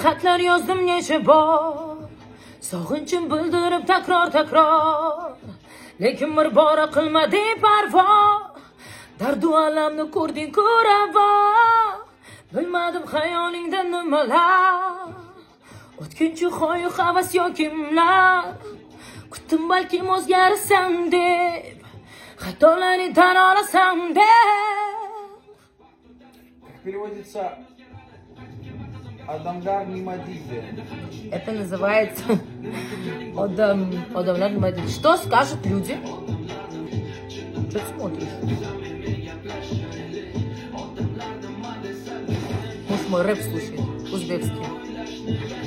xatlar yozdim necha bor, sog'inchim bildirib takror, lekin bir bora qilmading parvo. Dardu alamni ko'rding ko'ravo, bilmadim xayolingda nimalar, o'tkinchi xoyu havas yokimlar. Kutdim balkim o'zgarasan deb, xatolaringni tan olasan deb. Переводится Адамгар Нимадизе. Это называется Адамгар Нимадизе. Что скажут люди? Что ты смотришь? Может, мой рэп слушает, узбекский.